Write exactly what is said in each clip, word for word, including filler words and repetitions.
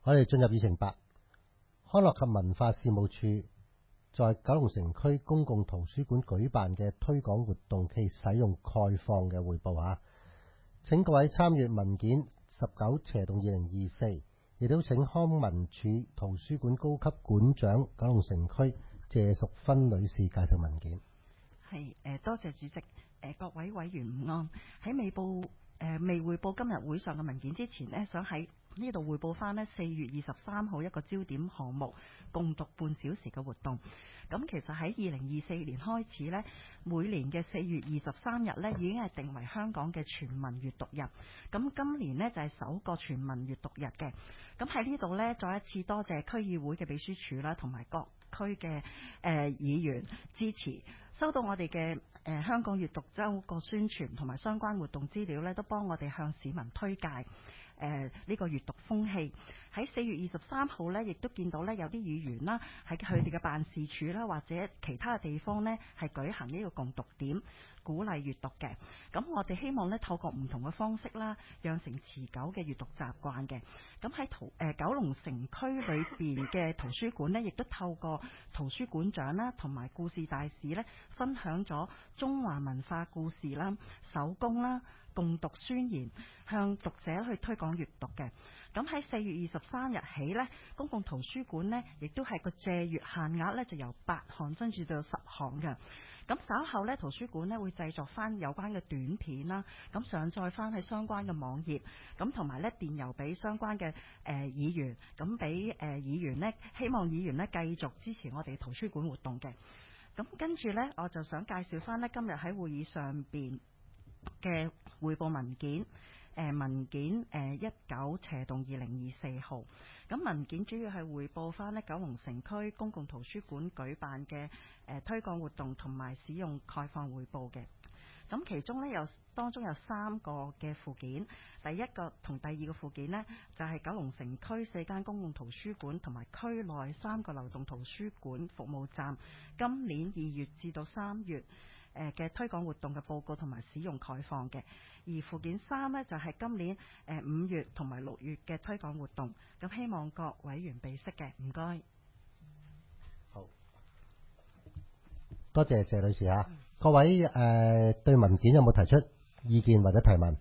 我哋進入議程八，康樂及文化事務處在九龍城區公共圖書館舉辦嘅推廣活動暨使用概況嘅匯報啊！請各位參閱文件十九斜洞二零二四，亦都請康文署圖書館高級館長九龍城區謝淑芬女士介紹文件。 係誒，多謝主席。誒，各位委員午安。喺未報誒未匯報今日會上嘅文件之前呢，想喺呢度匯報翻呢四月二十三號一個焦點項目共讀半小時嘅活動。咁其實喺二零二四年開始呢，每年嘅四月二十三日呢已經係定為香港嘅全民閱讀日。咁今年呢，就係首個全民閱讀日嘅。咁喺呢度呢，再一次多謝區議會嘅秘書處啦，同埋各區嘅誒議員支持，收到我哋嘅誒香港閱讀週個宣傳同埋相關活動資料呢，都幫我哋向市民推介。誒、呃、呢、這個閱讀風氣喺四月二十三號呢，亦都見到呢有啲議員啦，喺佢哋嘅辦事處啦，或者其他嘅地方呢，係舉行呢個共讀點，鼓勵閱讀嘅。咁我哋希望呢，透過唔同嘅方式啦，養成持久嘅閱讀習慣嘅。咁喺圖誒九龍城區裏邊嘅圖書館呢，亦都透過圖書館長啦，同埋故事大使呢，分享咗中華文化故事啦、手工啦、共讀宣言，向讀者去推廣閱讀嘅。咁喺四月二十三日起呢，公共圖書館呢亦都係個借閱限額呢，就由八項增至到十項嘅。咁稍後呢，圖書館呢會製作翻有關嘅短片啦，咁上載翻喺相關嘅網頁，咁同埋呢電郵俾相關嘅誒、呃、議員，咁俾誒議員呢，希望議員呢繼續支持我哋圖書館活動嘅。咁跟住呢，我就想介紹翻呢今日喺會議上邊嘅匯報文件，誒、呃、文件誒一九斜洞二零二四號，咁文件主要係匯報翻呢九龍城區公共圖書館舉辦嘅誒、呃、推廣活動同埋使用概況匯報嘅。咁其中呢，有當中有三個嘅附件，第一個同第二個附件呢，就係、是、九龍城區四間公共圖書館同埋區內三個流動圖書館服務站今年二月至到三月誒嘅推廣活動嘅報告同埋使用概況嘅。而附件三呢，就係、是、今年誒五月同埋六月嘅推廣活動，咁希望各委員備悉嘅，唔該。 好，多謝謝女士啊。嗯、各位誒、呃、對文件有冇提出意見或者提問？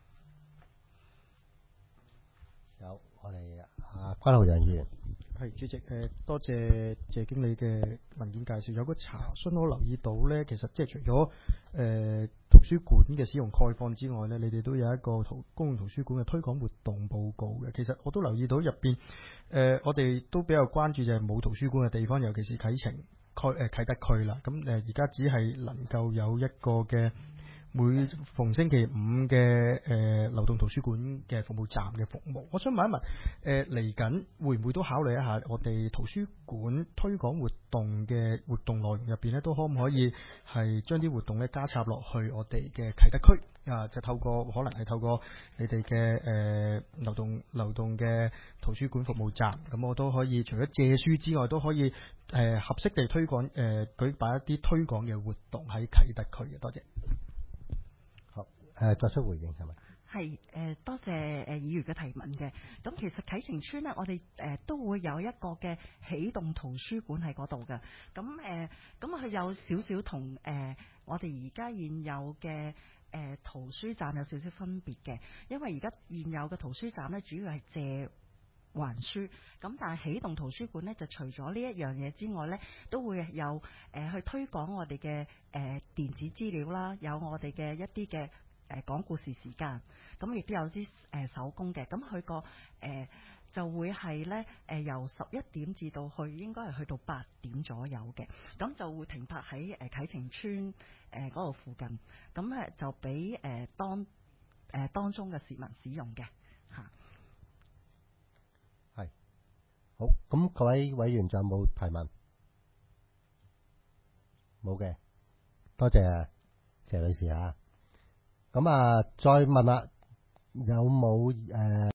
有，我哋啊關浩洋議員。 係主席，誒多謝謝經理嘅文件介紹。有個查詢我留意到呢，其實即係除咗誒、呃、圖書館嘅使用概況之外呢，你哋都有一個圖公共圖書館嘅推廣活動報告嘅。其實我都留意到入邊誒，我哋都比較關注就係冇圖書館嘅地方，尤其是啟程區誒啟德區啦。咁誒而家只係能夠有一個嘅每逢星期五嘅誒、呃、流動圖書館嘅服務站嘅服務。我想問一問，誒嚟緊會唔會都考慮一下我哋圖書館推廣活動嘅活動內容入邊咧，都可唔可以係將啲活動咧加插落去我哋嘅啟德區啊？就透過可能係透過你哋嘅誒流動流動嘅圖書館服務站，咁我都可以除咗借書之外，都可以誒、呃、合適地推廣誒、呃、舉辦一啲推廣嘅活動喺啟德區嘅。多謝。 誒作出回應係咪？ 係誒多謝誒議員嘅提問嘅。咁其實啟晴邨呢，我哋誒都會有一個嘅起動圖書館喺嗰度嘅。咁誒咁佢有少少同誒我哋而家現有嘅誒圖書站有少少分別嘅，因為而家現有嘅圖書站呢，主要係借還書，咁但係起動圖書館呢，就除咗呢一樣嘢之外呢，都會有誒、呃、去推廣我哋嘅誒電子資料啦，有我哋嘅一啲嘅誒講故事時間，咁亦都有啲誒、呃、手工嘅，咁佢個誒就會係咧誒由十一點至到去應該係去到八點左右嘅，咁就會停泊喺誒啟晴邨誒嗰度附近，咁咧就俾誒、呃、當誒、呃、當中嘅市民使用嘅嚇。 係好，咁各位委員仲有冇提問？冇嘅，多謝謝女士啊。咁啊，再問啦，有冇誒？呃